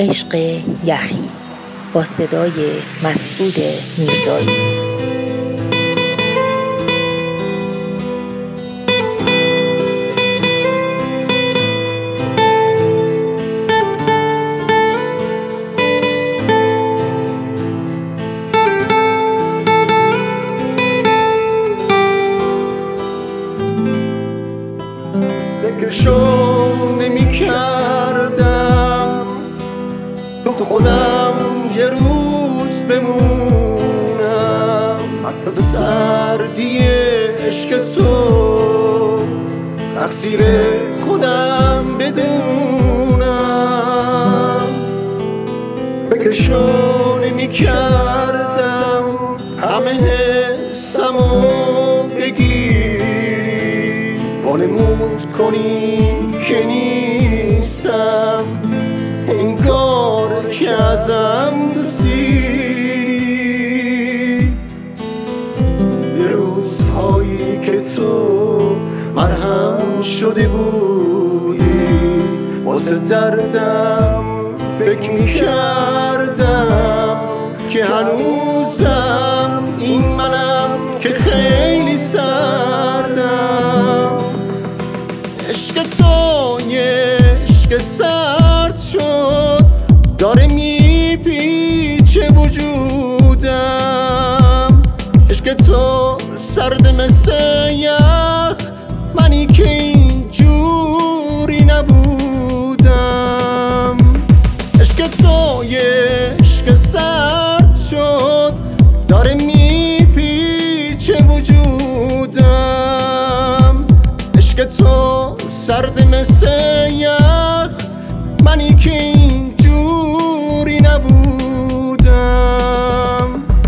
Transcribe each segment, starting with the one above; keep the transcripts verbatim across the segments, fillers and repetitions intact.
عشق یخی با صدای مسعود میرزایی. فکرشو نمی کردم تو خودم یه روز بمونم، حتی سردی عشق تو تقصیر خودم بدونم. فکرشو نمی کردم همه حسمو بگیری، وانمود کنی که نیستم، انگار که ازم دوستی. به روزهایی که تو مرهم شده بودی واسه دردم فکر میکردم که هنوزم این منم که خیلی سردم. عشق تو یه عشق سرد شد، داره میپیچه وجودم. عشق تو سرد مثل یخ، منی که اینجوری نبودم. عشق تو یه عشق سرد شد، داره میپیچه وجودم. عشق تو سرد مثل یخ، منی که اینجوری نبودم.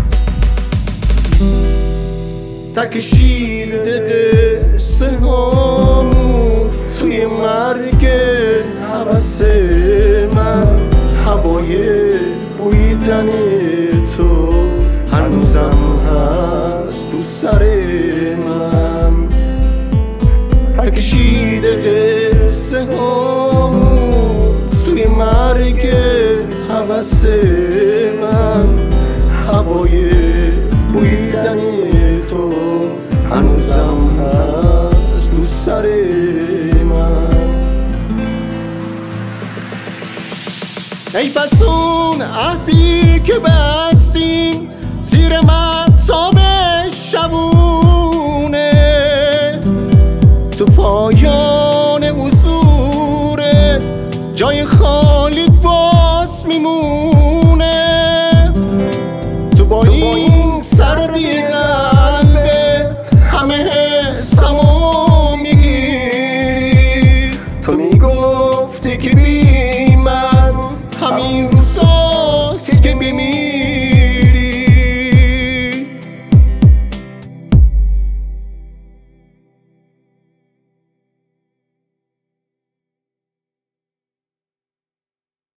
تکشیده قصه هامون توی مرگ هوس من، هوای بویدن تو هنوزم هست تو سر من. تکشیده قصه هامون توی مرگ هوس من، هوای بویدن تو هنوزم هست تو سر من. حیف از اون عهدی که بستیم زیر مطاب شبونه، تو پایان حضورت جای خالی باز میمونه. تو با این سردی غم